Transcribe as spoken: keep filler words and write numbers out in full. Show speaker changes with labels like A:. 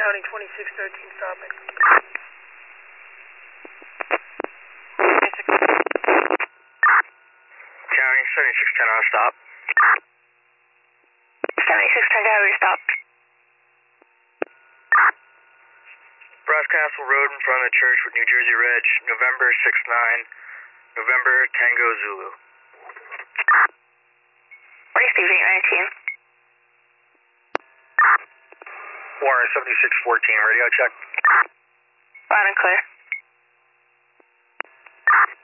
A: County twenty-six thirteen stopping.
B: County seventy-six ten on stop.
C: seventy-six ten County stop.
B: Brass Castle Road in front of the church with New Jersey Reg, November six nine, November Tango Zulu.
C: Receive eight nineteen.
B: Warren seventy-six fourteen, radio check.
C: Loud and clear.